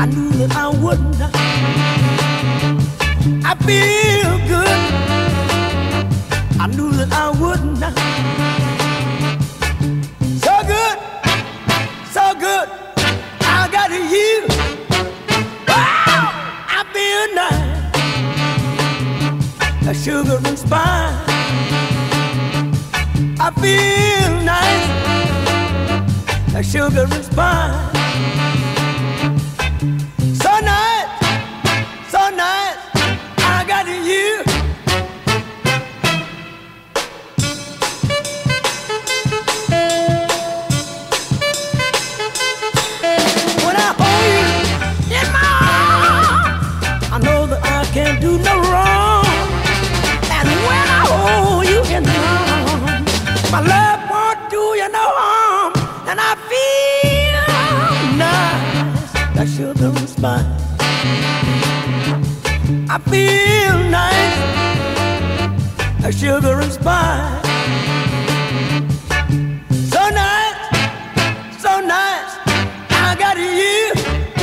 I knew that I wouldn't. I feel good. I knew that I wouldn't. So good, so good. I got you. Wow, I feel nice. A sugar and spice. I feel nice. A sugar and spice. So nice, so nice. I got you. When I hold you in my arms, I know that I can't do no wrong. And when I hold you in my arms, my love won't do you no harm. And I feel nice, like sugar and spice. I feel nice, like sugar and spice. So nice, so nice, I got you.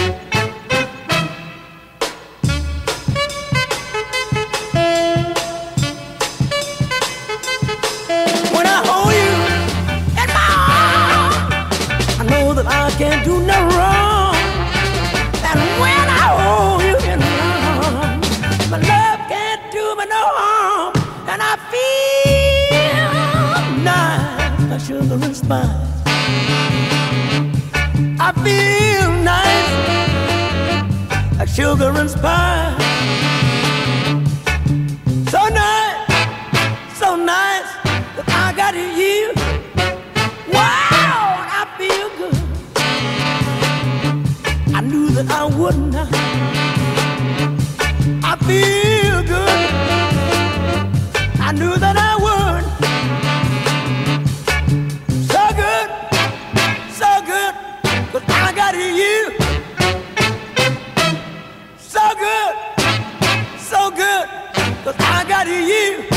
When I hold you in my arms, I know that I can't do no wrong. And when I hold you in my arms, my love can't do me no harm. And I feel nice, like sugar and spice. I feel nice, like sugar and spice. So nice, so nice that I got you. Wow, I feel good. I knew that I wouldn't. I feel good. I knew that I would. So good, so good, 'cause I got you. So good, 'cause I got you.